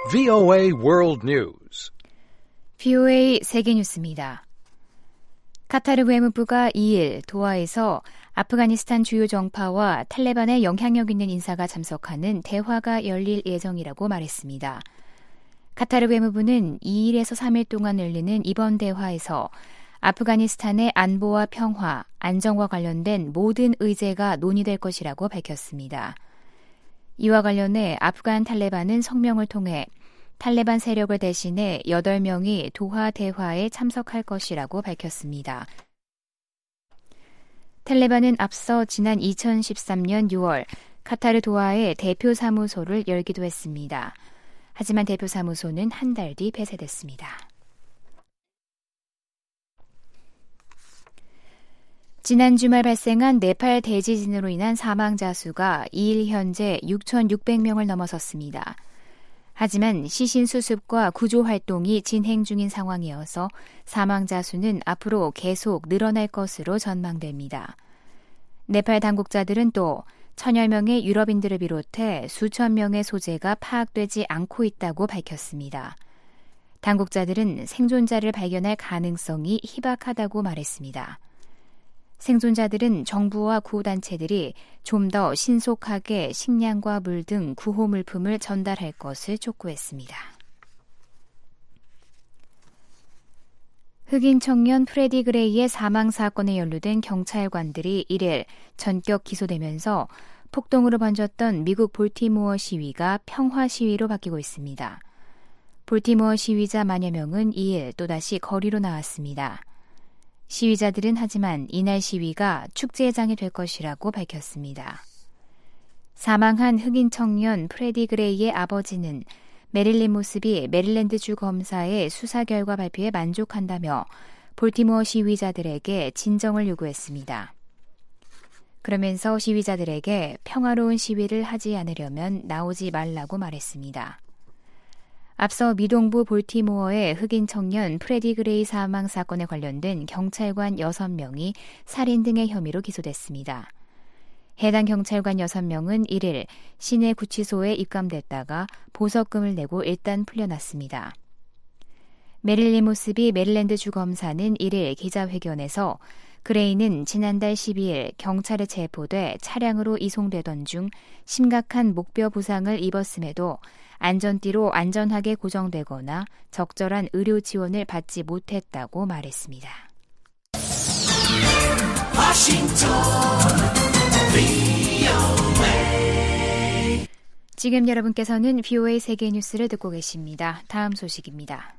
VOA World News. VOA 세계뉴스입니다. 카타르 외무부가 2일 도하에서 아프가니스탄 주요 정파와 탈레반의 영향력 있는 인사가 참석하는 대화가 열릴 예정이라고 말했습니다. 카타르 외무부는 2일에서 3일 동안 열리는 이번 대화에서 아프가니스탄의 안보와 평화, 안정과 관련된 모든 의제가 논의될 것이라고 밝혔습니다. 이와 관련해 아프간 탈레반은 성명을 통해 탈레반 세력을 대신해 8명이 도하 대화에 참석할 것이라고 밝혔습니다. 탈레반은 앞서 지난 2013년 6월 카타르 도하에 대표 사무소를 열기도 했습니다. 하지만 대표 사무소는 한 달 뒤 폐쇄됐습니다. 지난 주말 발생한 네팔 대지진으로 인한 사망자 수가 2일 현재 6,600명을 넘어섰습니다. 하지만 시신 수습과 구조 활동이 진행 중인 상황이어서 사망자 수는 앞으로 계속 늘어날 것으로 전망됩니다. 네팔 당국자들은 또 1,000여 명의 유럽인들을 비롯해 수천 명의 소재가 파악되지 않고 있다고 밝혔습니다. 당국자들은 생존자를 발견할 가능성이 희박하다고 말했습니다. 생존자들은 정부와 구호단체들이 좀 더 신속하게 식량과 물 등 구호 물품을 전달할 것을 촉구했습니다. 흑인 청년 프레디 그레이의 사망 사건에 연루된 경찰관들이 1일 전격 기소되면서 폭동으로 번졌던 미국 볼티모어 시위가 평화 시위로 바뀌고 있습니다. 볼티모어 시위자 만여 명은 2일 또다시 거리로 나왔습니다. 시위자들은 하지만 이날 시위가 축제장이 될 것이라고 밝혔습니다. 사망한 흑인 청년 프레디 그레이의 아버지는 메릴린 모스비 메릴랜드주 검사의 수사 결과 발표에 만족한다며 볼티모어 시위자들에게 진정을 요구했습니다. 그러면서 시위자들에게 평화로운 시위를 하지 않으려면 나오지 말라고 말했습니다. 앞서 미동부 볼티모어의 흑인 청년 프레디 그레이 사망 사건에 관련된 경찰관 6명이 살인 등의 혐의로 기소됐습니다. 해당 경찰관 6명은 1일 시내 구치소에 입감됐다가 보석금을 내고 일단 풀려났습니다. 메릴린 모스비 메릴랜드주 검사는 1일 기자회견에서 그레이는 지난달 12일 경찰에 체포돼 차량으로 이송되던 중 심각한 목뼈 부상을 입었음에도 안전띠로 안전하게 고정되거나 적절한 의료 지원을 받지 못했다고 말했습니다. 지금 여러분께서는 VOA 세계뉴스를 듣고 계십니다. 다음 소식입니다.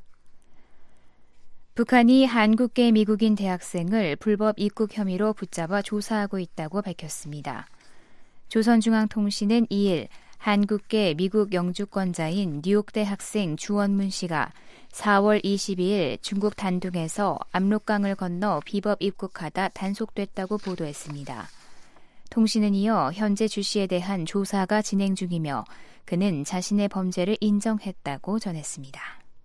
북한이 한국계 미국인 대학생을 불법 입국 혐의로 붙잡아 조사하고 있다고 밝혔습니다. 조선중앙통신은 2일 한국계 미국 영주권자인 뉴욕대 학생 주원문 씨가 4월 22일 중국 단둥에서 압록강을 건너 비법 입국하다 단속됐다고 보도했습니다. 통신은 이어 현재 주 씨에 대한 조사가 진행 중이며 그는 자신의 범죄를 인정했다고 전했습니다.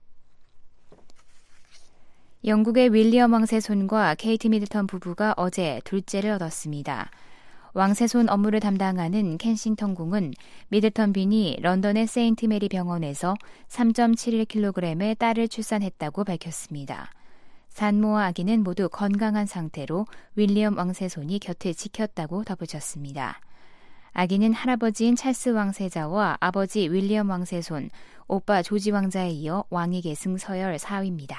영국의 윌리엄 왕세손과 케이트 미들턴 부부가 어제 둘째를 얻었습니다. 왕세손 업무를 담당하는 켄싱턴궁은 미들턴 빈이 런던의 세인트 메리 병원에서 3.71kg의 딸을 출산했다고 밝혔습니다. 산모와 아기는 모두 건강한 상태로 윌리엄 왕세손이 곁을 지켰다고 덧붙였습니다. 아기는 할아버지인 찰스 왕세자와 아버지 윌리엄 왕세손, 오빠 조지 왕자에 이어 왕위 계승 서열 4위입니다.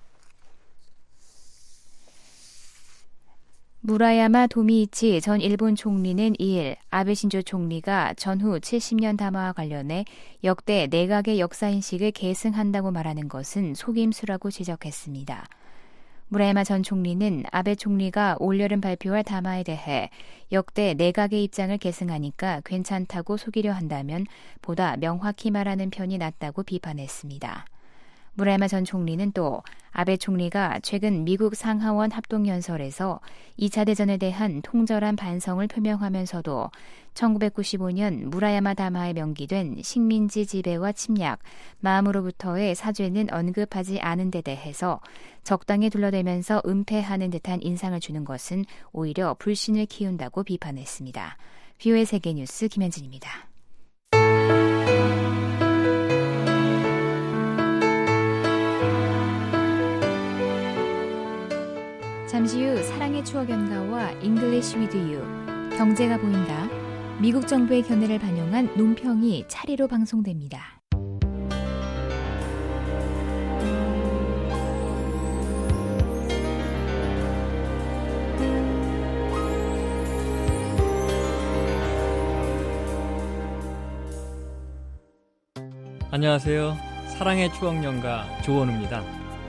무라야마 도미이치 전 일본 총리는 2일 아베 신조 총리가 전후 70년 담화와 관련해 역대 내각의 역사인식을 계승한다고 말하는 것은 속임수라고 지적했습니다. 무라야마 전 총리는 아베 총리가 올여름 발표할 담화에 대해 역대 내각의 입장을 계승하니까 괜찮다고 속이려 한다면 보다 명확히 말하는 편이 낫다고 비판했습니다. 무라야마 전 총리는 또 아베 총리가 최근 미국 상하원 합동연설에서 2차 대전에 대한 통절한 반성을 표명하면서도 1995년 무라야마 담화에 명기된 식민지 지배와 침략, 마음으로부터의 사죄는 언급하지 않은 데 대해서 적당히 둘러대면서 은폐하는 듯한 인상을 주는 것은 오히려 불신을 키운다고 비판했습니다. VOA 세계뉴스 김현진입니다. 잠시 후 사랑의 추억 연가와 잉글리시 위드 유, 경제가 보인다. 미국 정부의 견해를 반영한 논평이 차례로 방송됩니다. 안녕하세요. 사랑의 추억 연가 조원우입니다.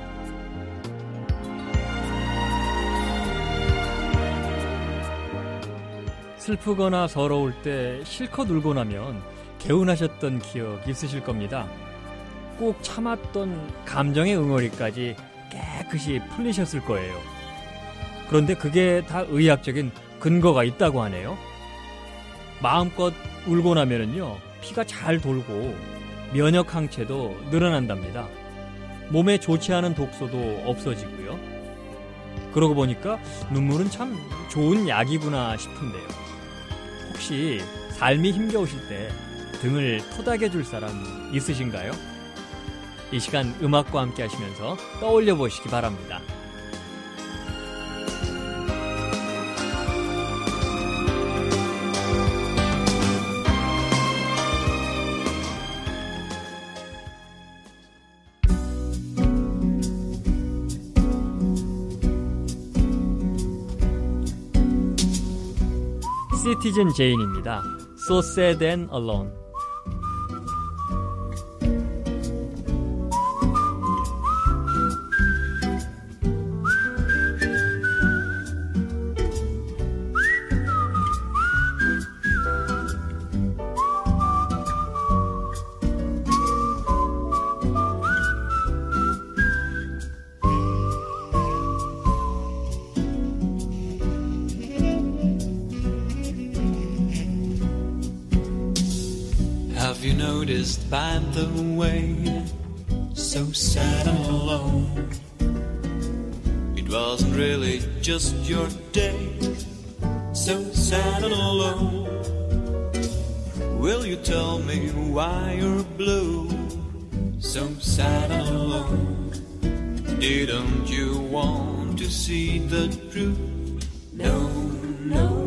슬프거나 서러울 때 실컷 울고 나면 개운하셨던 기억 있으실 겁니다. 꼭 참았던 감정의 응어리까지 깨끗이 풀리셨을 거예요. 그런데 그게 다 의학적인 근거가 있다고 하네요. 마음껏 울고 나면은요, 피가 잘 돌고 면역 항체도 늘어난답니다. 몸에 좋지 않은 독소도 없어지고요. 그러고 보니까 눈물은 참 좋은 약이구나 싶은데요. 혹시 삶이 힘겨우실 때 등을 토닥여 줄 사람 있으신가요? 이 시간 음악과 함께 하시면서 떠올려 보시기 바랍니다. 시티즌 제인입니다. So sad and alone. Have you noticed, by the way, so sad and alone? It wasn't really just your day, so sad and alone. Will you tell me why you're blue, so sad and alone? Didn't you want to see the truth? No, no.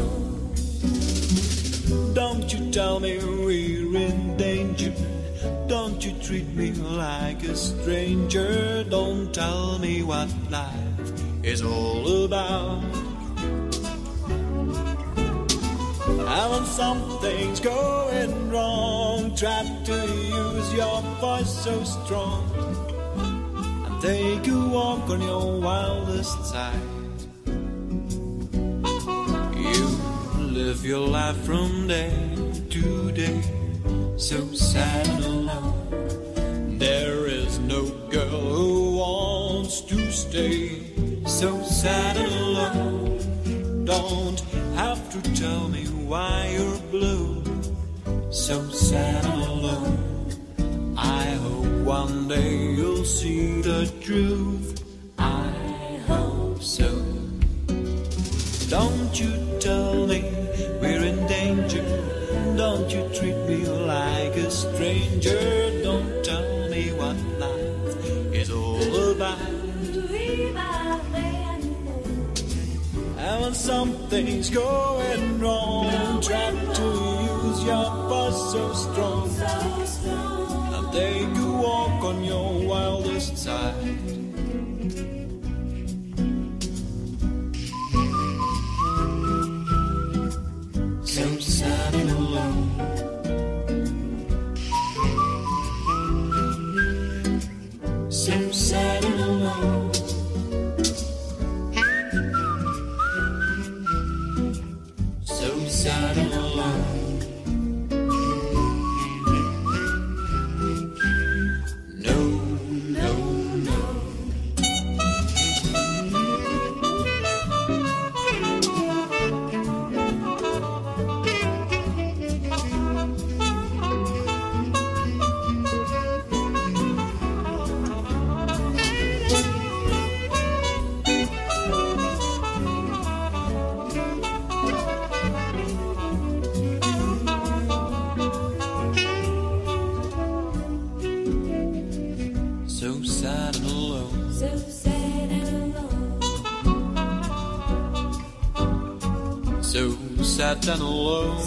Don't you tell me we're in danger. Don't you treat me like a stranger. Don't tell me what life is all about. And when something's going wrong, try to use your voice so strong and take a walk on your wildest side. Live your life from day to day, so sad and alone. There is no girl who wants to stay, so sad and alone. Don't have to tell me why you're blue, so sad and alone. I hope one day you'll see the truth. I hope so. Don't you tell me we're in danger. Don't you treat me like a stranger. Don't tell me what life is all about. And when something's going wrong, try to use your voice so strong and take a walk on your wildest side. So sad and alone. So sad and alone. So sad and alone. No, no, no. So sad and alone.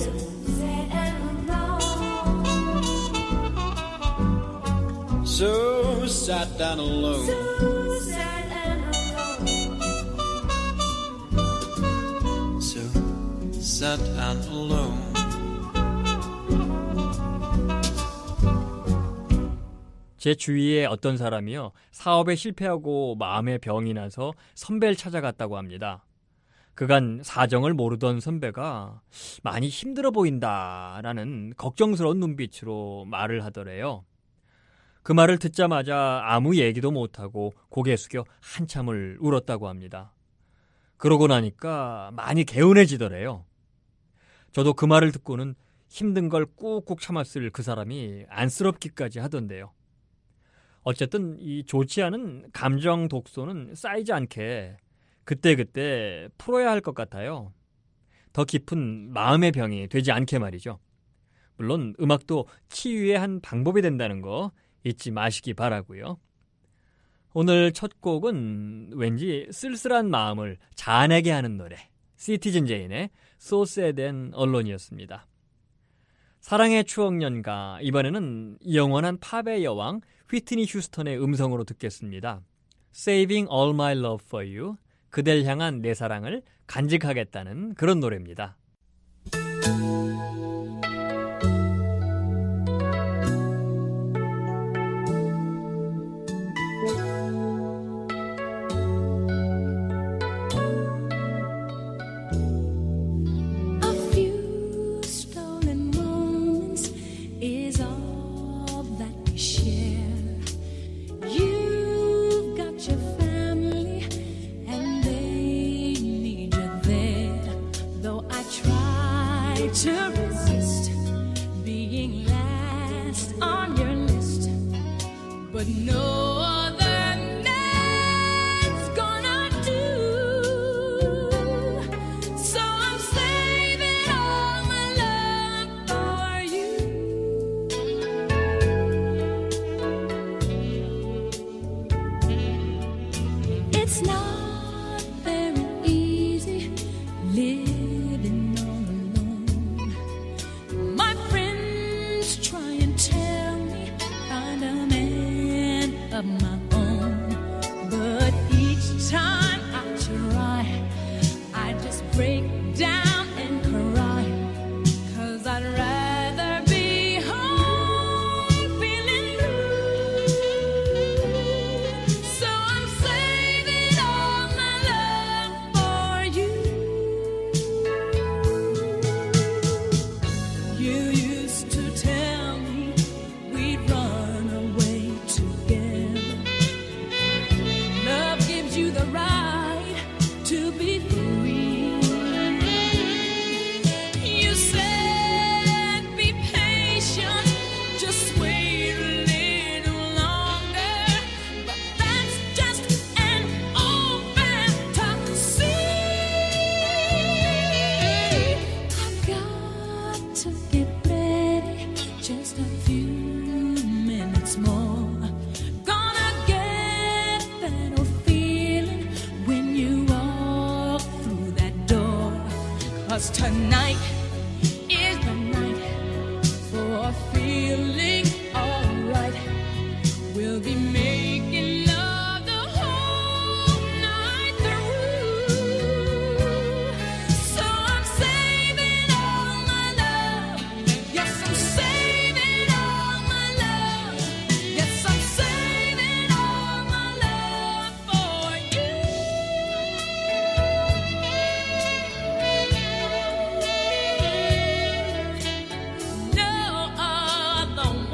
So sad and alone. So sad and alone. 제 주위에 어떤 사람이요, 사업에 실패하고 마음의 병이 나서 선배를 찾아갔다고 합니다. 그간 사정을 모르던 선배가 많이 힘들어 보인다라는 걱정스러운 눈빛으로 말을 하더래요. 그 말을 듣자마자 아무 얘기도 못하고 고개 숙여 한참을 울었다고 합니다. 그러고 나니까 많이 개운해지더래요. 저도 그 말을 듣고는 힘든 걸 꾹꾹 참았을 그 사람이 안쓰럽기까지 하던데요. 어쨌든 이 좋지 않은 감정 독소는 쌓이지 않게 그때그때 풀어야 할 것 같아요. 더 깊은 마음의 병이 되지 않게 말이죠. 물론 음악도 치유의 한 방법이 된다는 거 잊지 마시기 바라고요. 오늘 첫 곡은 왠지 쓸쓸한 마음을 자아내게 하는 노래, 시티즌 제인의 So Sad and Alone이었습니다. 사랑의 추억 연가, 이번에는 영원한 팝의 여왕 휘트니 휴스턴의 음성으로 듣겠습니다. Saving All My Love For You, 그댈 향한 내 사랑을 간직하겠다는 그런 노래입니다. To resist being last on your list, but no other name's gonna do. So I'm saving all my love for you. It's not very easy living on. Try and tell me find a man of my own, but each time I try, I just break down and cry, 'cause I'd rather be home feeling blue. So I'm saving all my love for you. You used to tell me we'd run away together. Love gives you the right to be free. You said be patient, just wait a little longer, but that's just an old fantasy. I've got to get ready, just a few minutes more. Gonna get that old feeling when you walk through that door. 'Cause tonight is the night for feeling alright. We'll be making love the whole night through. So I'm saving all my love. Yes, I'm saving all my love. Yes, I'm saving all my love for you. No other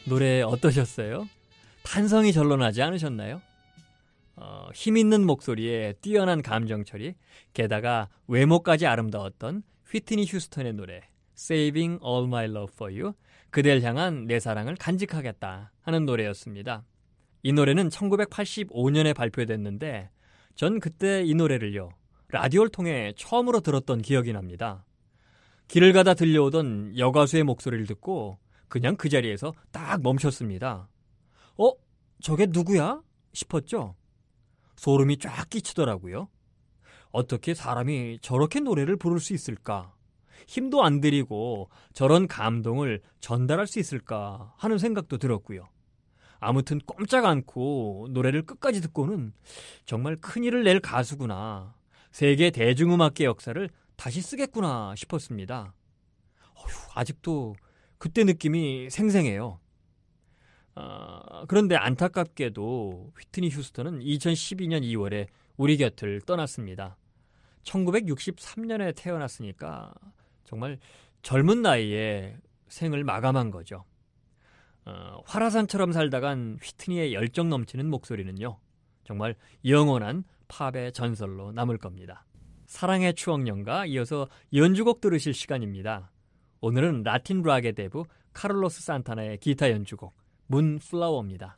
노래 어떠셨어요? 탄성이 절로 나지 않으셨나요? 힘있는 목소리에 뛰어난 감정 처리, 게다가 외모까지 아름다웠던 휘트니 휴스턴의 노래 Saving All My Love For You, 그댈 향한 내 사랑을 간직하겠다 하는 노래였습니다. 이 노래는 1985년에 발표됐는데 전 그때 이 노래를요, 라디오를 통해 처음으로 들었던 기억이 납니다. 길을 가다 들려오던 여가수의 목소리를 듣고 그냥 그 자리에서 딱 멈췄습니다. 저게 누구야? 싶었죠. 소름이 쫙 끼치더라고요. 어떻게 사람이 저렇게 노래를 부를 수 있을까? 힘도 안 들이고 저런 감동을 전달할 수 있을까 하는 생각도 들었고요. 아무튼 꼼짝 않고 노래를 끝까지 듣고는 정말 큰일을 낼 가수구나, 세계 대중음악계 역사를 다시 쓰겠구나 싶었습니다. 아직도 그때 느낌이 생생해요. 그런데 안타깝게도 휘트니 휴스턴은 2012년 2월에 우리 곁을 떠났습니다. 1963년에 태어났으니까 정말 젊은 나이에 생을 마감한 거죠. 화라산처럼 살다간 휘트니의 열정 넘치는 목소리는요, 정말 영원한 팝의 전설로 남을 겁니다. 사랑의 추억연가, 이어서 연주곡 들으실 시간입니다. 오늘은 라틴 락의 대부 카를로스 산타나의 기타 연주곡 문플라워입니다.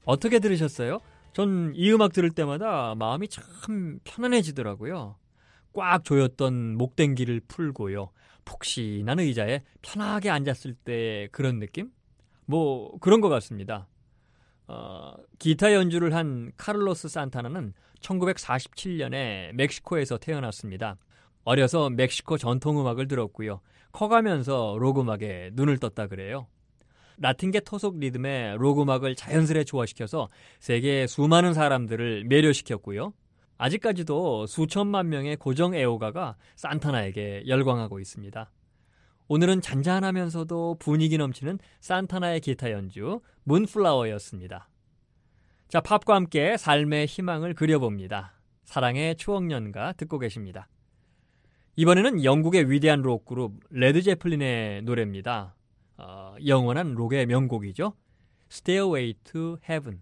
어떻게 들으셨어요? 전 이 음악 들을 때마다 마음이 참 편안해지더라고요. 꽉 조였던 목댕기를 풀고요. 폭신한 의자에 편하게 앉았을 때 그런 느낌? 뭐 그런 것 같습니다. 기타 연주를 한 카를로스 산타나는 1947년에 멕시코에서 태어났습니다. 어려서 멕시코 전통음악을 들었고요. 커가면서 록음악에 눈을 떴다 그래요. 라틴계 토속 리듬의 록음악을 자연스레 조화시켜서 세계의 수많은 사람들을 매료시켰고요. 아직까지도 수천만 명의 고정 애호가가 산타나에게 열광하고 있습니다. 오늘은 잔잔하면서도 분위기 넘치는 산타나의 기타 연주 문플라워였습니다. 자, 팝과 함께 삶의 희망을 그려봅니다. 사랑의 추억연가 듣고 계십니다. 이번에는 영국의 위대한 록그룹 레드 제플린의 노래입니다. 영원한 록의 명곡이죠. Stairway to Heaven.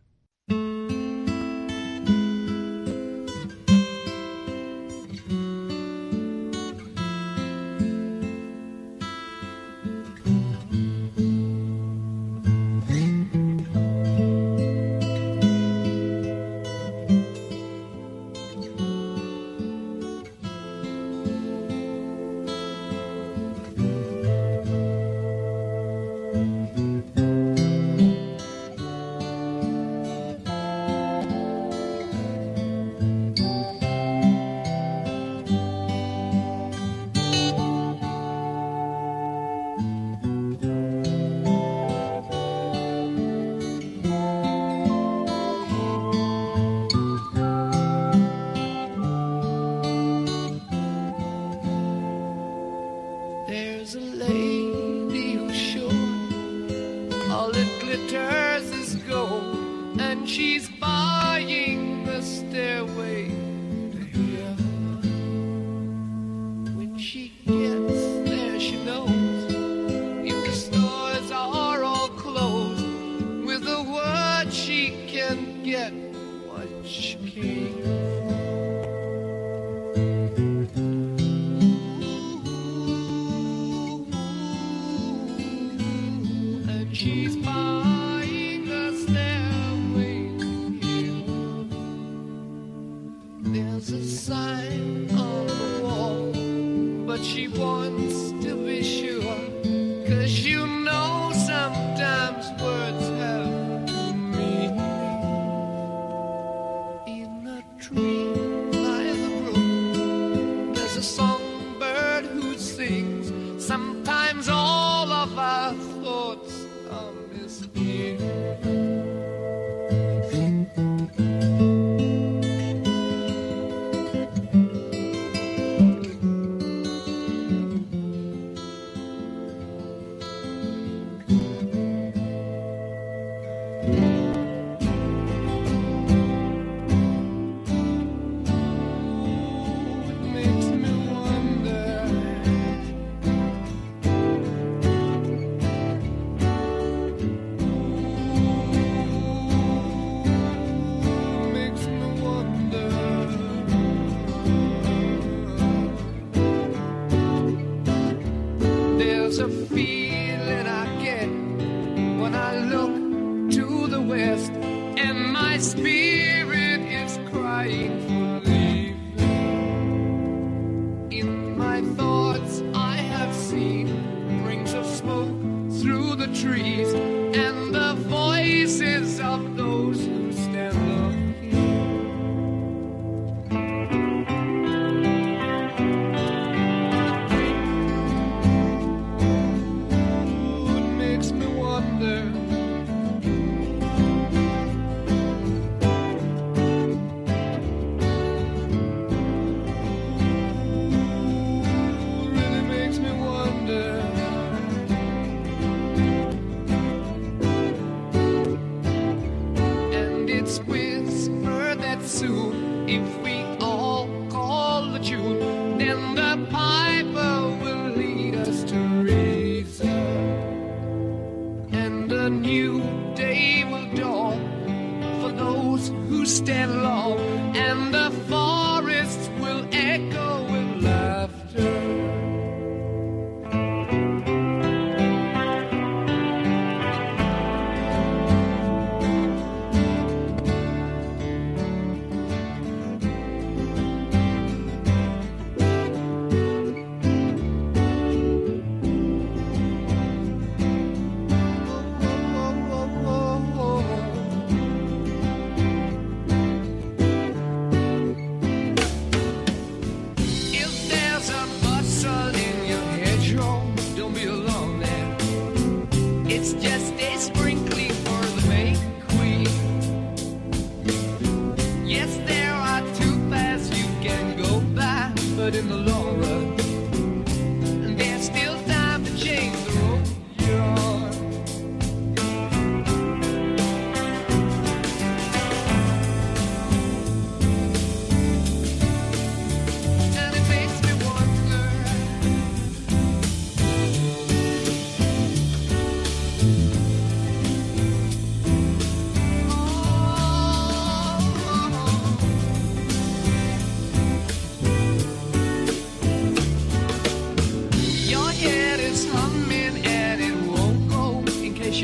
There's a lady who's sure all that glitters is gold, and she's buying the stairway to heaven. When she gets there, she knows if the stores are all closed, with a word she can get what she came for. She's buying a stairway here. There's a sign on the wall, but she wants to be sure, 'cause you know sometimes words have two meanings. In a tree by the brook, there's a songbird who sings. Sometimes all of our thoughts is here. It makes me wonder. There's a feeling I get when I look to the west, and my spirit is crying for leaving. In my thoughts I have seen rings of smoke through the trees, and the voices of those who stand up here.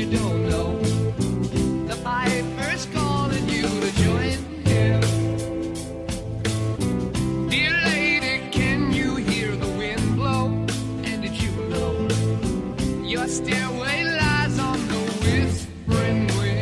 you don't know. The piper's calling you to join him. Dear lady, can you hear the wind blow? And did you know your stairway lies on the whispering wind?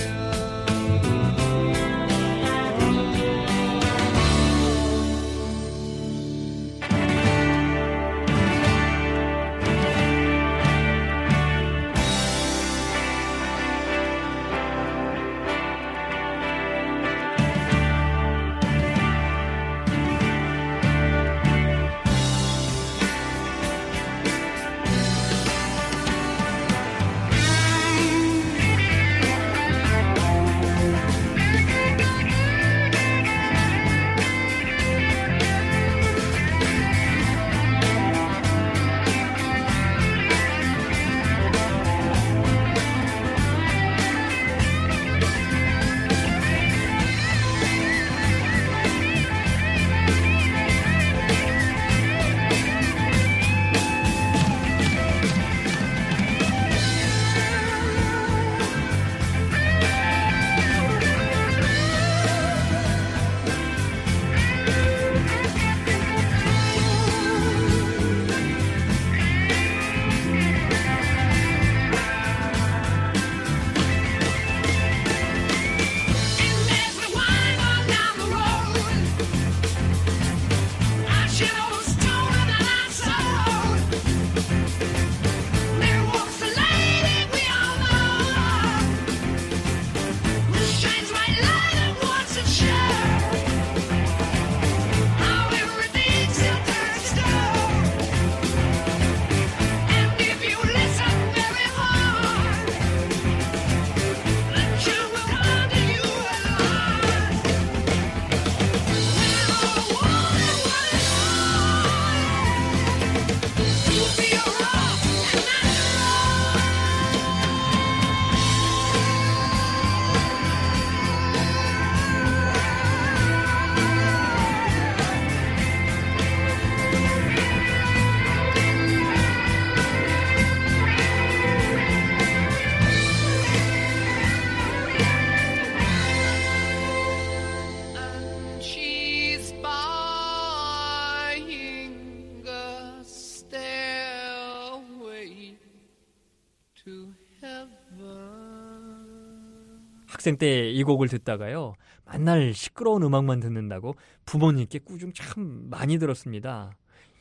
학생 때 이 곡을 듣다가요, 맨날 시끄러운 음악만 듣는다고 부모님께 꾸중 참 많이 들었습니다.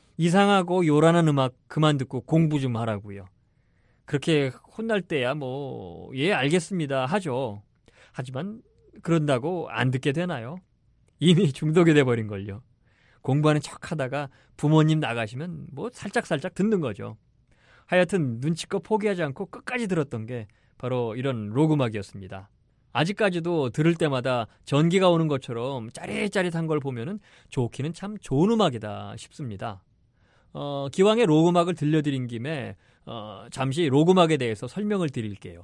이상하고 요란한 음악 그만 듣고 공부 좀 하라고요. 그렇게 혼날 때야 뭐 예 알겠습니다 하죠. 하지만 그런다고 안 듣게 되나요? 이미 중독이 돼버린걸요. 공부하는 척하다가 부모님 나가시면 뭐 살짝살짝 듣는 거죠. 하여튼 눈치껏 포기하지 않고 끝까지 들었던 게 바로 이런 록 음악이었습니다. 아직까지도 들을 때마다 전기가 오는 것처럼 짜릿짜릿한 걸 보면은 좋기는 참 좋은 음악이다 싶습니다. 기왕에 록 음악을 들려드린 김에 잠시 록 음악에 대해서 설명을 드릴게요.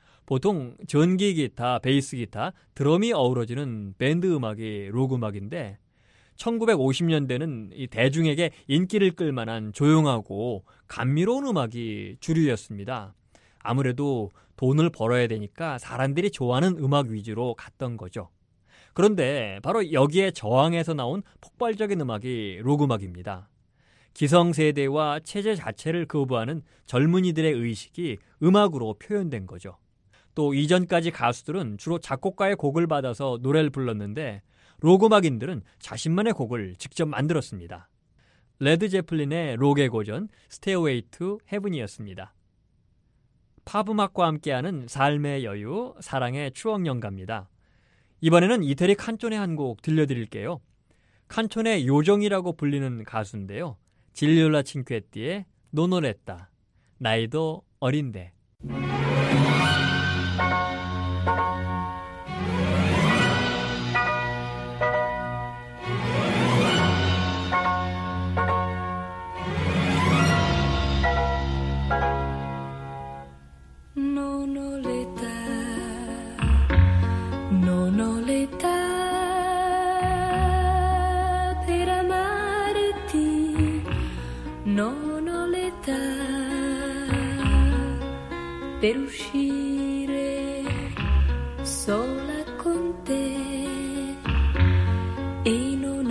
보통 전기 기타, 베이스 기타, 드럼이 어우러지는 밴드 음악이 록 음악인데 1950년대는 이 대중에게 인기를 끌 만한 조용하고 감미로운 음악이 주류였습니다. 아무래도 돈을 벌어야 되니까 사람들이 좋아하는 음악 위주로 갔던 거죠. 그런데 바로 여기에 저항해서 나온 폭발적인 음악이 록 음악입니다. 기성세대와 체제 자체를 거부하는 젊은이들의 의식이 음악으로 표현된 거죠. 또 이전까지 가수들은 주로 작곡가의 곡을 받아서 노래를 불렀는데 록 음악인들은 자신만의 곡을 직접 만들었습니다. 레드 제플린의 록의 고전 스테이웨이 투 헤븐이었습니다. 팝 음악과 함께하는 삶의 여유, 사랑의 추억 연가입니다. 이번에는 이태리 칸촌의 한 곡 들려드릴게요. 칸촌의 요정이라고 불리는 가수인데요. 질리올라 칭퀘띠의 노노레타, 나이도 어린데. per uscire sola con te e non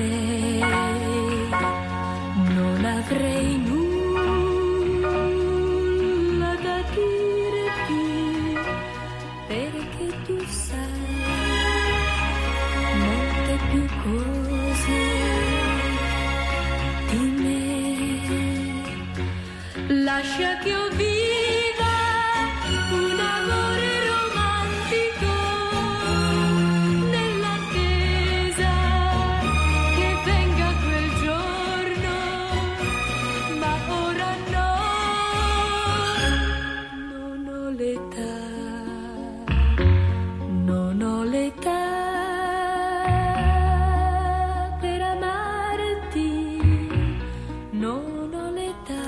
avrei nulla da dirti perché tu sai molte più cose di me. Lascia che io viva un amore romantico nell'attesa che venga quel giorno, ma ora no, non ho l'età per amarti, non ho l'età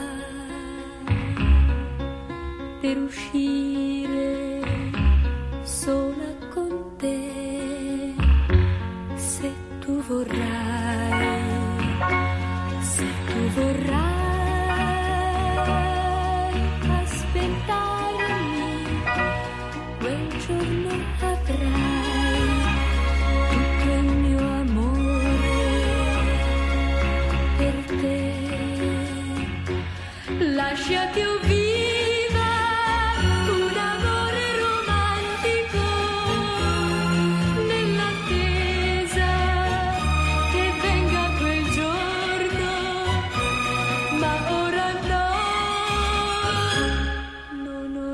per uscire sola con te, se tu vorrai aspettarmi, quel giorno avrai tutto il mio amore per te. Lascia che io viva un amore romantico nell'attesa che venga quel giorno, ma ora no, non ho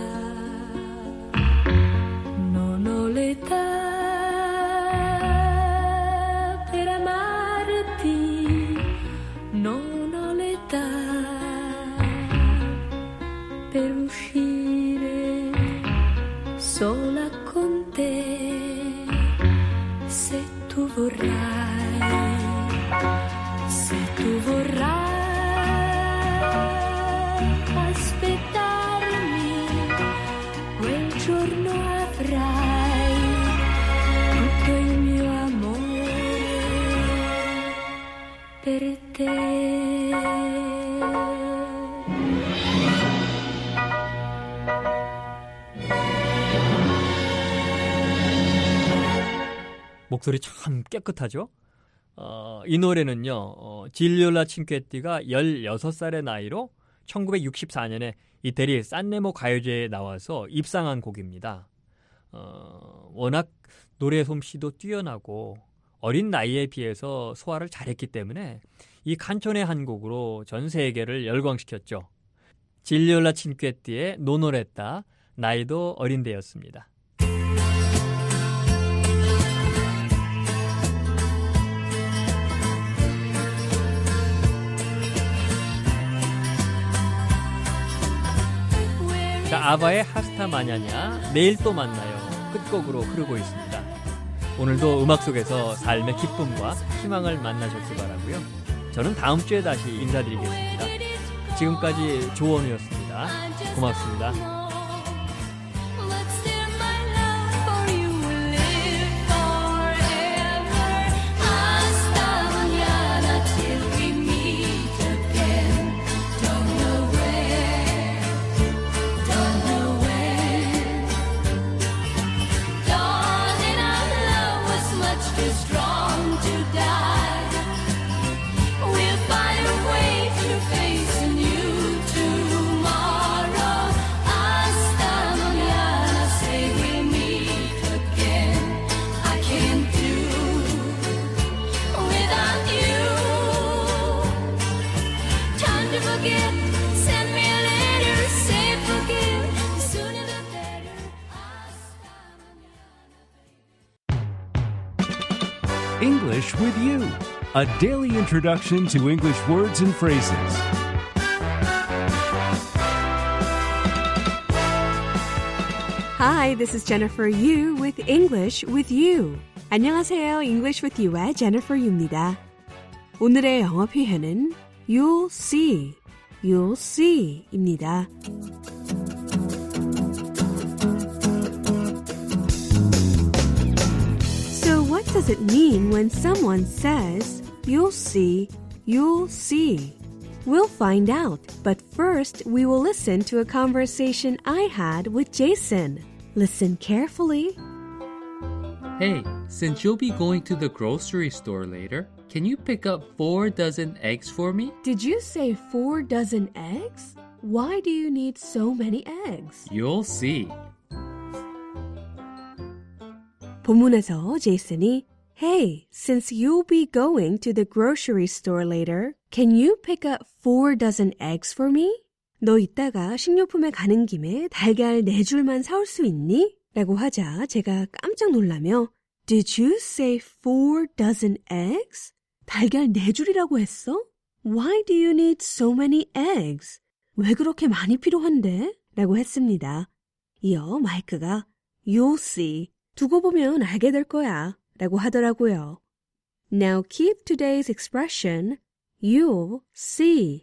l'età per amarti, non ho l'età per uscire sola con te, se tu vorrai aspettarmi, quel giorno avrai tutto il mio amore per te. 목소리 참 깨끗하죠? 이 노래는요, 질리올라 친que띠가 16살의 나이로 1964년에 이태리 산레모 가요제에 나와서 입상한 곡입니다. 워낙 노래 솜씨도 뛰어나고 어린 나이에 비해서 소화를 잘했기 때문에 이 칸촌의 한 곡으로 전 세계를 열광시켰죠. 질리올라 친que띠의 노노레타, 나이도 어린데였습니다. 자, 아바의 하스타 마냐냐, 내일 또 만나요 끝곡으로 흐르고 있습니다. 오늘도 음악 속에서 삶의 기쁨과 희망을 만나셨기 바라고요. 저는 다음 주에 다시 인사드리겠습니다. 지금까지 조원우였습니다. 고맙습니다. English with You, a daily introduction to English words and phrases. Hi, this is Jennifer Yu with English with You. 안녕하세요. English with You의 Jennifer Yu입니다. 오늘의 영어 표현은 You'll see, You'll see입니다. So what does it mean when someone says, You'll see, You'll see? We'll find out, but first we will listen to a conversation I had with Jason. Listen carefully. Hey, since you'll be going to the grocery store later, can you pick up 4 dozen eggs for me? Did you say 4 dozen eggs? Why do you need so many eggs? You'll see. 본문에서 제이슨이 Hey, since you'll be going to the grocery store later, can you pick up 4 dozen eggs for me? 너 이따가 식료품에 가는 김에 달걀 4줄만 사올 수 있니? 라고 하자 제가 깜짝 놀라며 Did you say 4 dozen eggs? 달걀 4줄이라고 했어? Why do you need so many eggs? 왜 그렇게 많이 필요한데? 라고 했습니다. 이어 마이크가 You'll see. 두고 보면 알게 될 거야. 라고 하더라고요. Now keep today's expression You'll see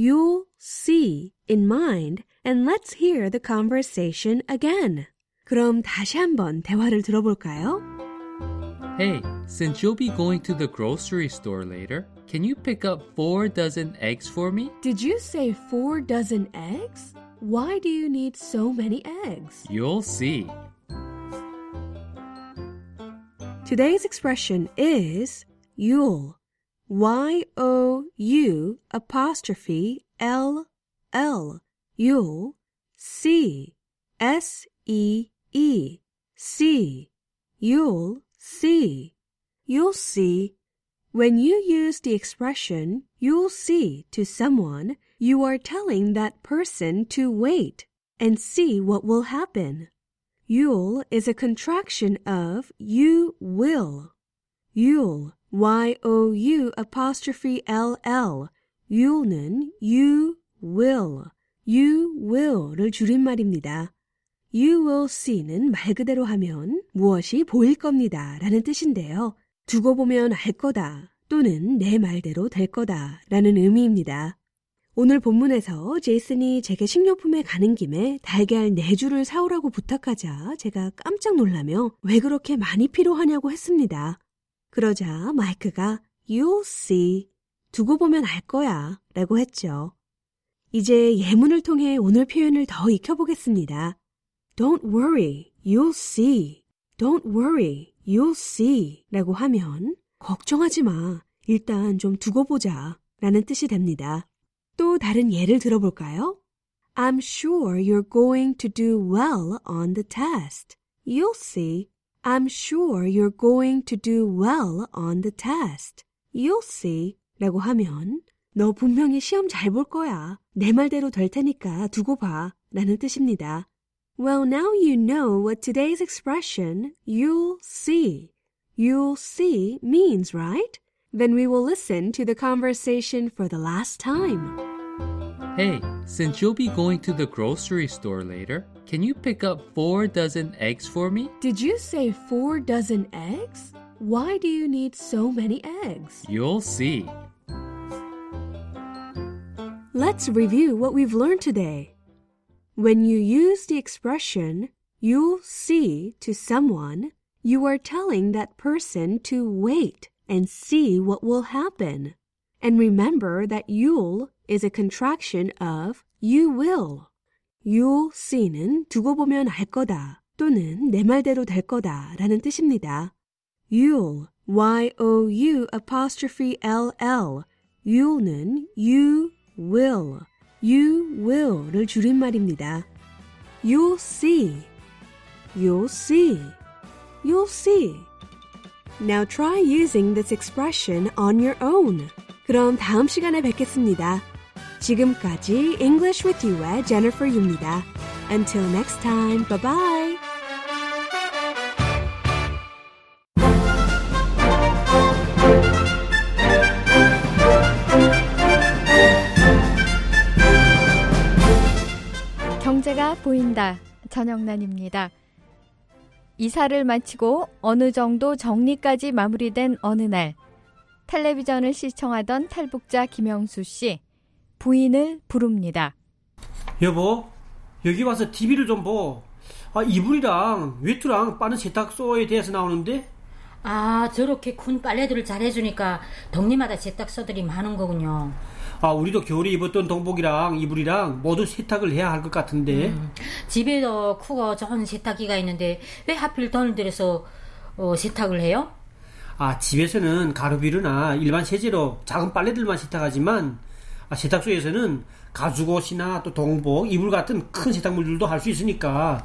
in mind and let's hear the conversation again. 그럼 다시 한번 대화를 들어볼까요? Hey, since you'll be going to the grocery store later, can you pick up 4 dozen eggs for me? Did you say 4 dozen eggs? Why do you need so many eggs? You'll see. Today's expression is you'll. Y-O-U apostrophe L-L. You'll see. S-E-E. See. You'll see. You'll see. When you use the expression you'll see to someone, you are telling that person to wait and see what will happen. You'll is a contraction of you will. You'll, Y-O-U apostrophe L-L. you'll는 you will를 줄임말입니다. You will see는 말 그대로 하면 무엇이 보일 겁니다 라는 뜻인데요. 두고 보면 알 거다 또는 내 말대로 될 거다 라는 의미입니다. 오늘 본문에서 제이슨이 제게 식료품에 가는 김에 달걀 4줄을 사오라고 부탁하자 제가 깜짝 놀라며 왜 그렇게 많이 필요하냐고 했습니다. 그러자 마이크가 You'll see, 두고 보면 알 거야 라고 했죠. 이제 예문을 통해 오늘 표현을 더 익혀보겠습니다. Don't worry, you'll see. Don't worry, you'll see 라고 하면 걱정하지 마, 일단 좀 두고 보자 라는 뜻이 됩니다. 또 다른 예를 들어볼까요? I'm sure you're going to do well on the test. You'll see. I'm sure you're going to do well on the test. You'll see. 라고 하면 너 분명히 시험 잘 볼 거야. 내 말대로 될 테니까 두고 봐. 라는 뜻입니다. Well, now you know what today's expression, you'll see means, right? Then we will listen to the conversation for the last time. Hey, since you'll be going to the grocery store later, can you pick up 4 dozen eggs for me? Did you say 4 dozen eggs? Why do you need so many eggs? You'll see. Let's review what we've learned today. When you use the expression, you'll see to someone, you are telling that person to wait and see what will happen. And remember that you'll is a contraction of you will. You'll see는 두고 보면 알 거다 또는 내 말대로 될 거다 라는 뜻입니다. You'll, Y-O-U apostrophe L-L. you'll는 you will를 줄임말입니다. You'll see. You'll see. You'll see. Now try using this expression on your own. 그럼 다음 시간에 뵙겠습니다. 지금까지 English with You의 Jennifer Yu입니다. Until next time, bye-bye. 경제가 보인다. 전영란입니다. 이사를 마치고 어느 정도 정리까지 마무리된 어느 날 텔레비전을 시청하던 탈북자 김영수 씨 부인을 부릅니다. 여보, 여기 와서 TV를 좀 보. 이불이랑 외투랑 빠는 세탁소에 대해서 나오는데? 저렇게 큰 빨래들을 잘해주니까 동네마다 세탁소들이 많은 거군요. 우리도 겨울에 입었던 동복이랑 이불이랑 모두 세탁을 해야 할 것 같은데. 집에도 크고 좋은 세탁기가 있는데 왜 하필 돈을 들여서 세탁을 해요? 집에서는 가루비누나 일반 세제로 작은 빨래들만 세탁하지만 세탁소에서는 가죽옷이나 또 동복, 이불 같은 큰 세탁물들도 할 수 있으니까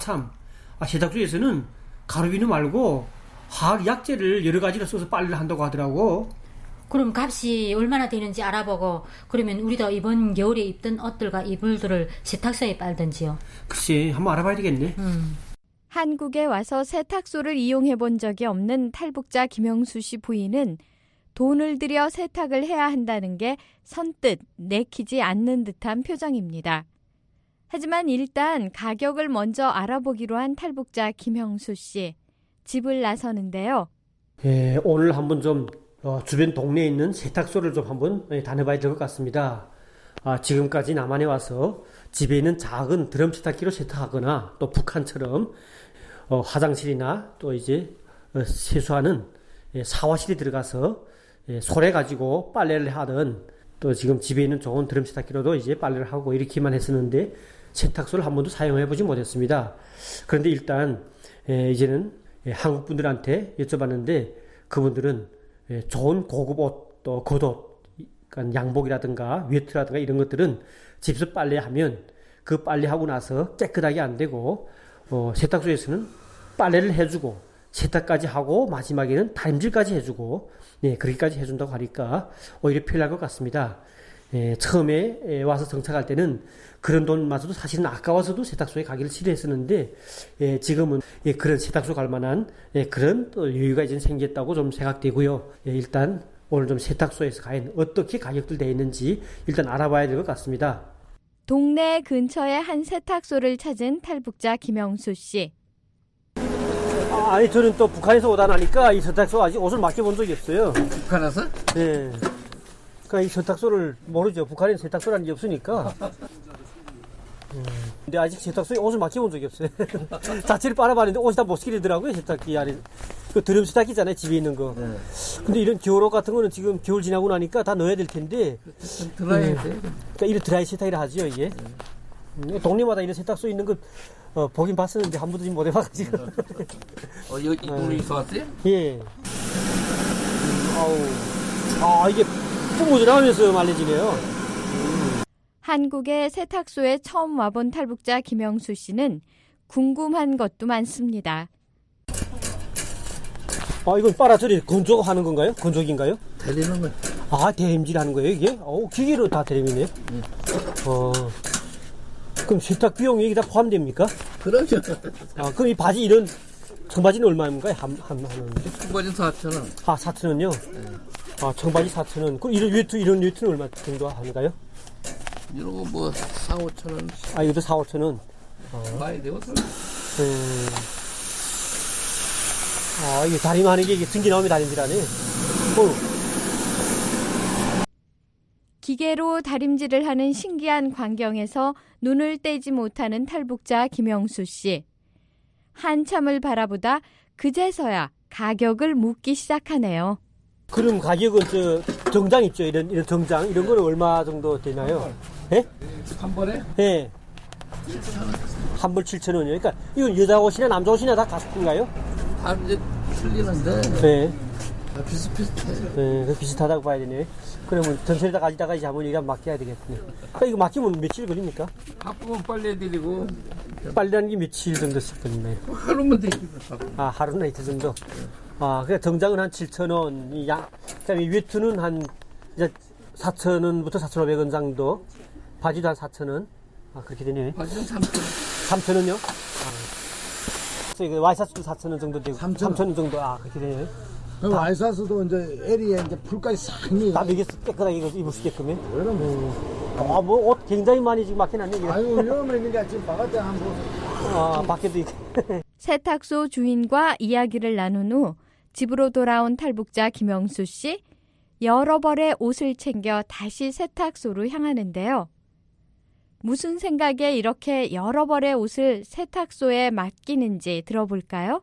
세탁소에서는 가루비누 말고 화학 약재를 여러 가지로 써서 빨래를 한다고 하더라고. 그럼 값이 얼마나 되는지 알아보고 그러면 우리도 이번 겨울에 입던 옷들과 이불들을 세탁소에 빨든지요. 글쎄, 한번 알아봐야 되겠네. 한국에 와서 세탁소를 이용해 본 적이 없는 탈북자 김영수 씨 부인은 돈을 들여 세탁을 해야 한다는 게 선뜻 내키지 않는 듯한 표정입니다. 하지만 일단 가격을 먼저 알아보기로 한 탈북자 김영수 씨. 집을 나서는데요. 오늘 한번 좀 주변 동네에 있는 세탁소를 좀 한번 다녀봐야 될 것 같습니다. 지금까지 남한에 와서 집에 있는 작은 드럼 세탁기로 세탁하거나 또 북한처럼 화장실이나 또 이제 세수하는 샤워실에 들어가서 소래 가지고 빨래를 하든 또 지금 집에 있는 좋은 드럼 세탁기로도 이제 빨래를 하고 이렇게만 했었는데 세탁소를 한 번도 사용해 보지 못했습니다. 그런데 일단 이제는 한국 분들한테 여쭤봤는데 그분들은 좋은 고급 옷 또 겉옷, 그러니까 양복이라든가 외투라든가 이런 것들은 집에서 빨래하면 그 빨래하고 나서 깨끗하게 안 되고 세탁소에서는 빨래를 해주고 세탁까지 하고 마지막에는 다림질까지 해주고 그렇게까지 해준다고 하니까 오히려 편리할 것 같습니다. 처음에 와서 정착할 때는 그런 돈마저도 사실은 아까워서도 세탁소에 가기를 싫어했었는데 지금은 그런 세탁소 갈 만한 그런 또 여유가 이제 생겼다고 좀 생각되고요. 일단 오늘 좀 세탁소에서 과연 어떻게 가격들 되어 있는지 일단 알아봐야 될 것 같습니다. 동네 근처에 한 세탁소를 찾은 탈북자 김영수 씨. 저는 또 북한에서 오다 나니까 이 세탁소 아직 옷을 맡겨본 적이 없어요. 북한에서? 네. 그러니까 이 세탁소를 모르죠. 북한에는 세탁소라는 게 없으니까. 근데 아직 세탁소에 옷을 맡겨본 적이 없어요. 자체를 빨아봤는데 옷이 다 못 시키더라고요. 세탁기 안에. 그 드럼 세탁기잖아요. 집에 있는 거. 네. 근데 이런 겨울옷 같은 거는 지금 겨울 지나고 나니까 다 넣어야 될 텐데. 드라이해야 돼. 그러니까 이런 드라이 세탁이라 하죠, 이게. 동네마다 이런 세탁소 있는 거 보긴 봤었는데 한 번도 못 해봐가지고. 여기 이 동네 있어 왔어요? 예. 이게 뿜어져나오면서 말려지네요. 한국의 세탁소에 처음 와본 탈북자 김영수 씨는 궁금한 것도 많습니다. 이건 빨아들이 건조하는 건가요? 건조기인가요? 데리는 거. 데림질 하는 거예요, 이게? 기계로 다 데림이네. 그럼 세탁 비용이 여기 다 포함됩니까? 그렇죠. 그럼 이 바지 이런 청바지는 얼마인가요? 하는데? 청바지 4,000원. 4,000원요? 네. 청바지 4,000원. 그럼 이런 외투는 얼마 정도 하는가요? 이런 거 뭐 4,000-5,000원. 이것도 4,000-5,000원. 많이 되었어. 이게 다림하는 게 이게 등기 나오면 다림질하네. 기계로 다림질을 하는 신기한 광경에서 눈을 떼지 못하는 탈북자 김영수 씨. 한참을 바라보다 그제서야 가격을 묻기 시작하네요. 그럼 가격은 정장 있죠? 이런 정장 이런 거는 얼마 정도 되나요? 예? 한 벌에? 예. 7,000원. 한 벌 7,000원이요. 그러니까 이건 여자 옷이나 남자 옷이나 다 같은가요? 다 이제 틀리는데. 네. 비슷비슷해. 네, 비슷하다고 봐야 되네. 그러면 전설에다 가지다가 이제 한번 이거 맡겨야 되겠네. 이거 맡기면 며칠 걸립니까? 바쁘면 빨래드리고. 빨래하는 게 며칠 정도씩 걸리나요? 하루면 되겠다. 하루나 이틀 정도? 그러니까 정장은 한 7,000원, 그다음에 외투는 한 이제 4,000원부터 4,500원 정도, 바지도 한 4,000원, 그렇게 되네요. 바지는 3,000원. 3,000원요? 와이셔츠도 4,000원 정도 되고, 3,000원 정도, 그렇게 되네요. 그럼 와이셔츠도 이제 에리에 이제 풀까지 싹 다 먹여 깨끗하게 입을 수 있게끔. 뭐 옷 굉장히 많이 지금 맡겨놨네. 위험은 있는데 지금 바깥에 한번. 밖에도 있고. 세탁소 주인과 이야기를 나눈 후 집으로 돌아온 탈북자 김영수 씨. 여러 벌의 옷을 챙겨 다시 세탁소로 향하는데요. 무슨 생각에 이렇게 여러 벌의 옷을 세탁소에 맡기는지 들어볼까요?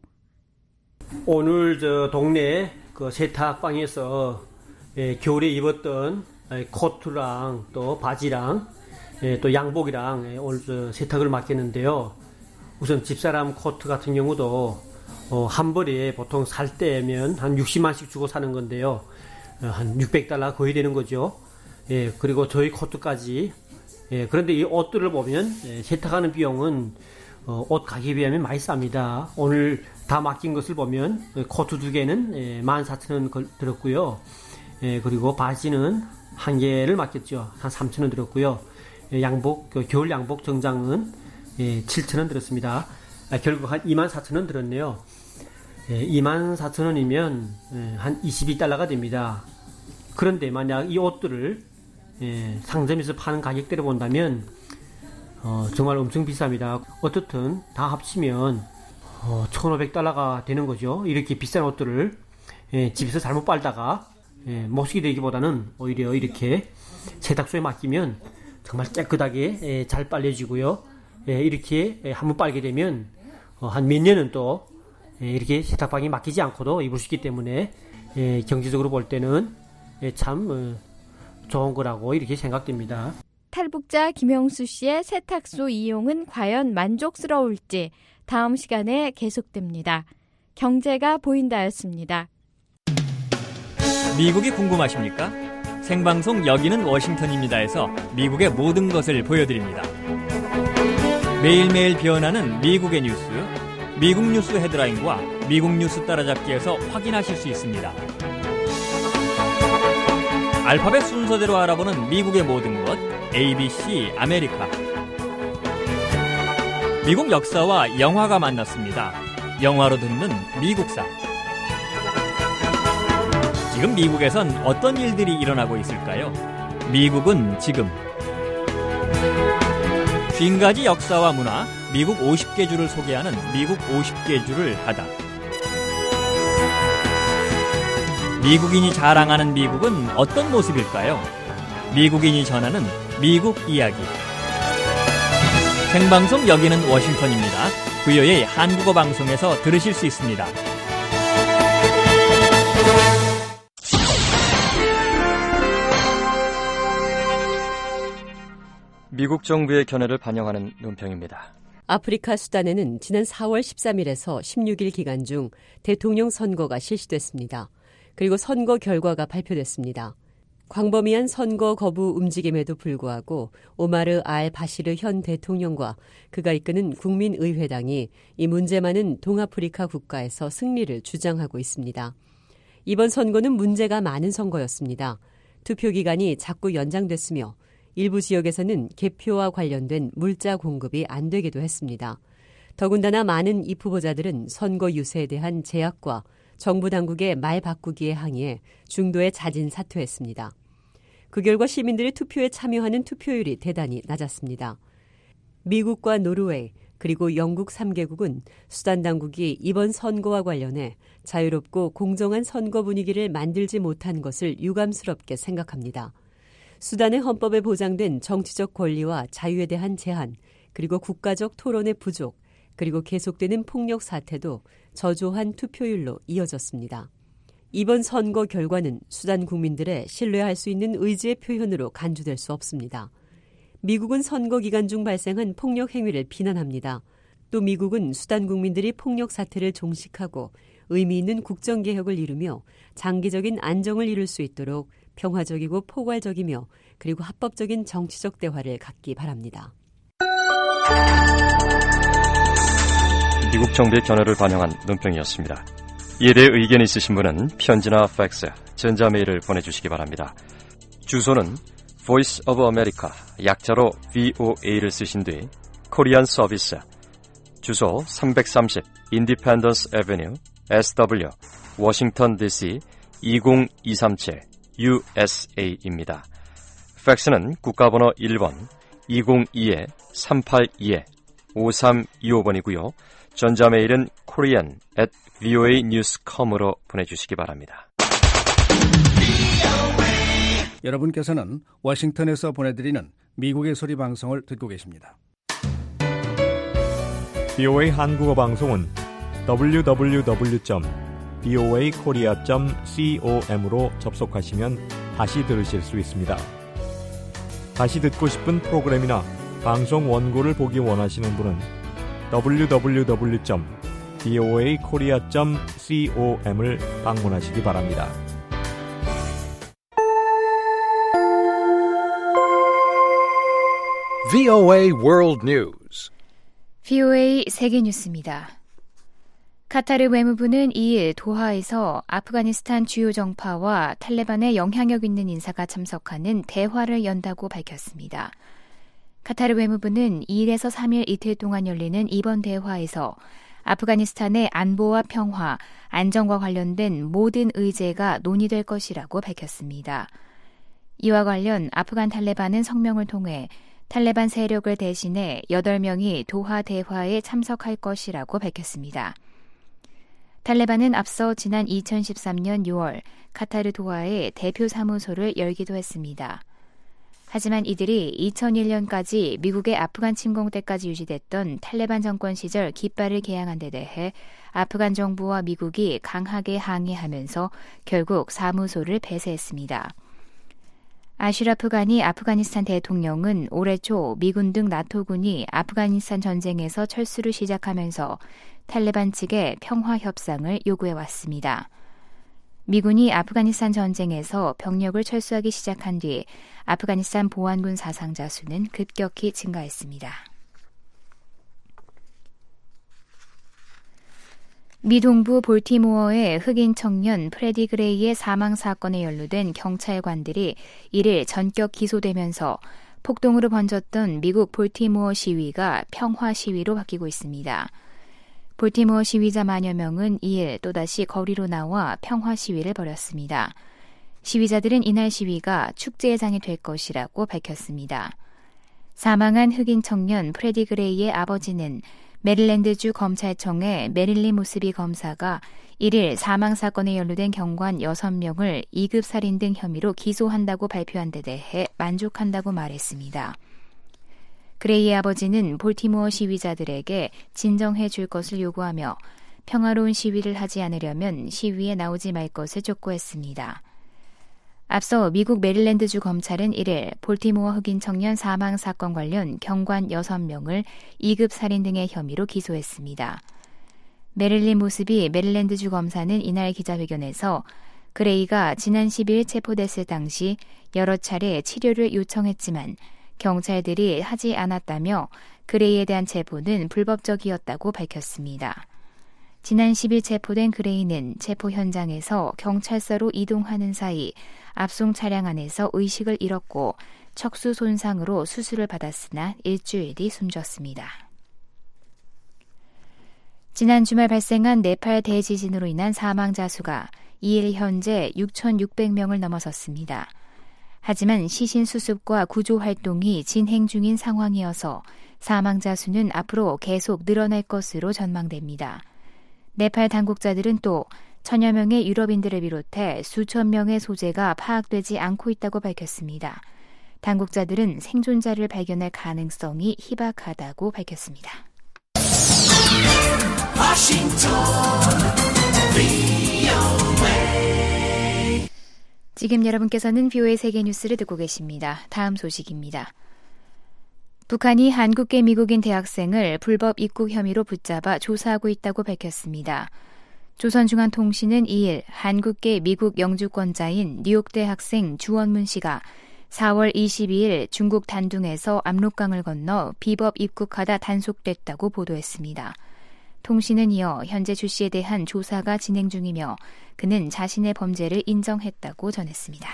오늘 동네 그 세탁방에서 겨울에 입었던 코트랑 또 바지랑 또 양복이랑 오늘 세탁을 맡겼는데요. 우선 집사람 코트 같은 경우도 한 벌에 보통 살 때면 한 60만씩 주고 사는 건데요. 한 600달러 거의 되는 거죠. 그리고 저희 코트까지. 그런데 이 옷들을 보면 세탁하는 비용은 옷 가격에 비하면 많이 쌉니다. 오늘 다 맡긴 것을 보면 코트 2개는 14,000원 들었고요. 그리고 바지는 1개를 맡겼죠. 한 3,000원 들었고요. 양복, 겨울 양복 정장은 7,000원 들었습니다. 결국 한 24,000원 들었네요. 24,000원이면 한 22달러가 됩니다. 그런데 만약 이 옷들을 상점에서 파는 가격대로 본다면 정말 엄청 비쌉니다. 어떻든 다 합치면 1,500달러가 되는 거죠. 이렇게 비싼 옷들을 집에서 잘못 빨다가 못 쓰게 되기보다는 오히려 이렇게 세탁소에 맡기면 정말 깨끗하게 잘 빨려지고요. 이렇게 한번 빨게 되면 한 몇 년은 또 이렇게 세탁방에 맡기지 않고도 입을 수 있기 때문에 경제적으로 볼 때는 참 좋은 거라고 이렇게 생각됩니다. 탈북자 김영수 씨의 세탁소 이용은 과연 만족스러울지 다음 시간에 계속됩니다. 경제가 보인다였습니다. 미국이 궁금하십니까? 생방송 여기는 워싱턴입니다에서 미국의 모든 것을 보여드립니다. 매일매일 변하는 미국의 뉴스, 미국 뉴스 헤드라인과 미국 뉴스 따라잡기에서 확인하실 수 있습니다. 알파벳 순서대로 알아보는 미국의 모든 것, ABC 아메리카. 미국 역사와 영화가 만났습니다. 영화로 듣는 미국사. 지금 미국에선 어떤 일들이 일어나고 있을까요? 미국은 지금. 50가지 역사와 문화, 미국 50개 주를 소개하는 미국 50개 주를 하다. 미국인이 자랑하는 미국은 어떤 모습일까요? 미국인이 전하는 미국 이야기. 생방송 여기는 워싱턴입니다. VOA 한국어 방송에서 들으실 수 있습니다. 미국 정부의 견해를 반영하는 논평입니다. 아프리카 수단에는 지난 4월 13일에서 16일 기간 중 대통령 선거가 실시됐습니다. 그리고 선거 결과가 발표됐습니다. 광범위한 선거 거부 움직임에도 불구하고 오마르 알 바시르 현 대통령과 그가 이끄는 국민의회당이 이 문제 많은 동아프리카 국가에서 승리를 주장하고 있습니다. 이번 선거는 문제가 많은 선거였습니다. 투표 기간이 자꾸 연장됐으며 일부 지역에서는 개표와 관련된 물자 공급이 안 되기도 했습니다. 더군다나 많은 입 후보자들은 선거 유세에 대한 제약과 정부 당국의 말 바꾸기에 항의해 중도에 자진 사퇴했습니다. 그 결과 시민들이 투표에 참여하는 투표율이 대단히 낮았습니다. 미국과 노르웨이 그리고 영국 3개국은 수단 당국이 이번 선거와 관련해 자유롭고 공정한 선거 분위기를 만들지 못한 것을 유감스럽게 생각합니다. 수단의 헌법에 보장된 정치적 권리와 자유에 대한 제한, 그리고 국가적 토론의 부족, 그리고 계속되는 폭력 사태도 저조한 투표율로 이어졌습니다. 이번 선거 결과는 수단 국민들의 신뢰할 수 있는 의지의 표현으로 간주될 수 없습니다. 미국은 선거 기간 중 발생한 폭력 행위를 비난합니다. 또 미국은 수단 국민들이 폭력 사태를 종식하고 의미 있는 국정개혁을 이루며 장기적인 안정을 이룰 수 있도록 평화적이고 포괄적이며 그리고 합법적인 정치적 대화를 갖기 바랍니다. 미국 정부의 견해를 반영한 논평이었습니다. 이에 대해 의견이 있으신 분은 편지나 팩스, 전자메일을 보내주시기 바랍니다. 주소는 Voice of America, 약자로 VOA를 쓰신 뒤 코리안 서비스, 주소 330 Independence Avenue, SW, 워싱턴 DC 20237 USA입니다. 팩스는 국가번호 1번 202-382-5325번이고요. 전자메일은 korean@voanews.com으로 보내주시기 바랍니다. 여러분께서는 워싱턴에서 보내드리는 미국의 소리 방송을 듣고 계십니다. VOA 한국어 방송은 www.voakorea.com으로 접속하시면 다시 들으실 수 있습니다. 다시 듣고 싶은 프로그램이나 방송 원고를 보기 원하시는 분은 www.voakorea.com을 방문하시기 바랍니다. VOA World News. VOA 세계 뉴스입니다. 카타르 외무부는 2일 도하에서 아프가니스탄 주요 정파와 탈레반의 영향력 있는 인사가 참석하는 대화를 연다고 밝혔습니다. 카타르 외무부는 2일에서 3일 이틀 동안 열리는 이번 대화에서 아프가니스탄의 안보와 평화, 안정과 관련된 모든 의제가 논의될 것이라고 밝혔습니다. 이와 관련 아프간 탈레반은 성명을 통해 탈레반 세력을 대신해 8명이 도하 대화에 참석할 것이라고 밝혔습니다. 탈레반은 앞서 지난 2013년 6월 카타르 도하에 대표 사무소를 열기도 했습니다. 하지만 이들이 2001년까지 미국의 아프간 침공 때까지 유지됐던 탈레반 정권 시절 깃발을 개양한 데 대해 아프간 정부와 미국이 강하게 항의하면서 결국 사무소를 폐쇄했습니다. 아슈라프 가니 아프가니스탄 대통령은 올해 초 미군 등 나토군이 아프가니스탄 전쟁에서 철수를 시작하면서 탈레반 측에 평화 협상을 요구해왔습니다. 미군이 아프가니스탄 전쟁에서 병력을 철수하기 시작한 뒤 아프가니스탄 보안군 사상자 수는 급격히 증가했습니다. 미 동부 볼티모어의 흑인 청년 프레디 그레이의 사망 사건에 연루된 경찰관들이 1일 전격 기소되면서 폭동으로 번졌던 미국 볼티모어 시위가 평화 시위로 바뀌고 있습니다. 볼티모어 시위자 만여 명은 2일 또다시 거리로 나와 평화 시위를 벌였습니다. 시위자들은 이날 시위가 축제의 장이 될 것이라고 밝혔습니다. 사망한 흑인 청년 프레디 그레이의 아버지는 메릴랜드주 검찰청의 메릴린 모스비 검사가 1일 사망 사건에 연루된 경관 6명을 2급 살인 등 혐의로 기소한다고 발표한 데 대해 만족한다고 말했습니다. 그레이의 아버지는 볼티모어 시위자들에게 진정해 줄 것을 요구하며 평화로운 시위를 하지 않으려면 시위에 나오지 말 것을 촉구했습니다. 앞서 미국 메릴랜드주 검찰은 1일 볼티모어 흑인 청년 사망 사건 관련 경관 6명을 2급 살인 등의 혐의로 기소했습니다. 메릴린 모스비 메릴랜드주 검사는 이날 기자회견에서 그레이가 지난 10일 체포됐을 당시 여러 차례 치료를 요청했지만 경찰들이 하지 않았다며 그레이에 대한 체포는 불법적이었다고 밝혔습니다. 지난 10일 체포된 그레이는 체포 현장에서 경찰서로 이동하는 사이 압송 차량 안에서 의식을 잃었고 척수 손상으로 수술을 받았으나 일주일 뒤 숨졌습니다. 지난 주말 발생한 네팔 대지진으로 인한 사망자 수가 2일 현재 6,600명을 넘어섰습니다. 하지만 시신 수습과 구조 활동이 진행 중인 상황이어서 사망자 수는 앞으로 계속 늘어날 것으로 전망됩니다. 네팔 당국자들은 또 천여 명의 유럽인들을 비롯해 수천 명의 소재가 파악되지 않고 있다고 밝혔습니다. 당국자들은 생존자를 발견할 가능성이 희박하다고 밝혔습니다. 지금 여러분께서는 VOA 세계 뉴스를 듣고 계십니다. 다음 소식입니다. 북한이 한국계 미국인 대학생을 불법 입국 혐의로 붙잡아 조사하고 있다고 밝혔습니다. 조선중앙통신은 2일 한국계 미국 영주권자인 뉴욕대 학생 주원문 씨가 4월 22일 중국 단둥에서 압록강을 건너 비법 입국하다 단속됐다고 보도했습니다. 통신은 이어 현재 주 씨에 대한 조사가 진행 중이며 그는 자신의 범죄를 인정했다고 전했습니다.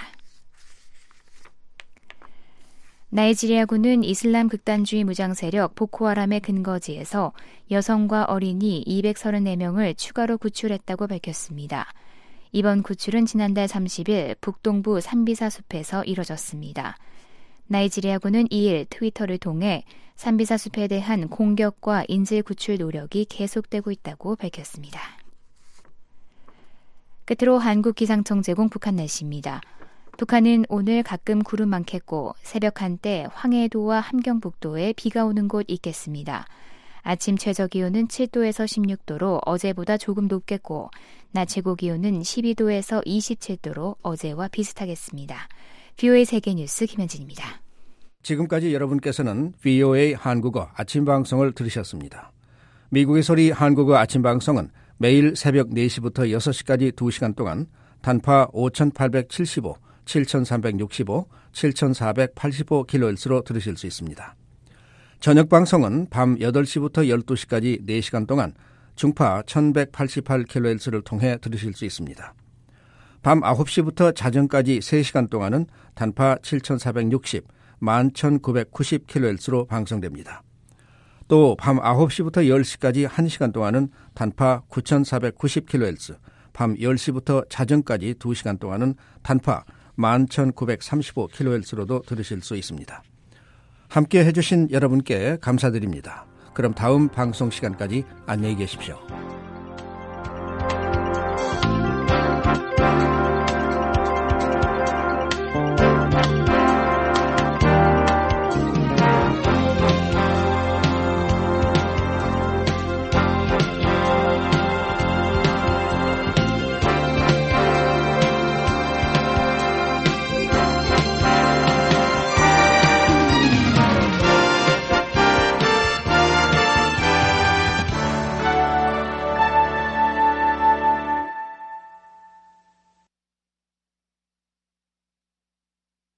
나이지리아군은 이슬람 극단주의 무장세력 보코하람의 근거지에서 여성과 어린이 234명을 추가로 구출했다고 밝혔습니다. 이번 구출은 지난달 30일 북동부 산비사 숲에서 이뤄졌습니다. 나이지리아군은 2일 트위터를 통해 산비사 숲에 대한 공격과 인질 구출 노력이 계속되고 있다고 밝혔습니다. 끝으로 한국기상청 제공 북한 날씨입니다. 북한은 오늘 가끔 구름 많겠고 새벽 한때 황해도와 함경북도에 비가 오는 곳 있겠습니다. 아침 최저기온은 7도에서 16도로 어제보다 조금 높겠고 낮 최고 기온은 12도에서 27도로 어제와 비슷하겠습니다. VOA 세계뉴스 김현진입니다. 지금까지 여러분께서는 VOA 한국어 아침 방송을 들으셨습니다. 미국의 소리 한국어 아침 방송은 매일 새벽 4시부터 6시까지 2시간 동안 단파 5875, 7365, 7485kHz로 들으실 수 있습니다. 저녁 방송은 밤 8시부터 12시까지 4시간 동안 중파 1188kHz를 통해 들으실 수 있습니다. 밤 9시부터 자정까지 3시간 동안은 단파 7460, 11990kHz로 방송됩니다. 또 밤 9시부터 10시까지 1시간 동안은 단파 9490kHz, 밤 10시부터 자정까지 2시간 동안은 단파 11935kHz로도 들으실 수 있습니다. 함께 해주신 여러분께 감사드립니다. 그럼 다음 방송 시간까지 안녕히 계십시오.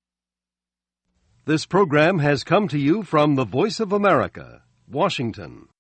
This program has come to you from the Voice of America, Washington.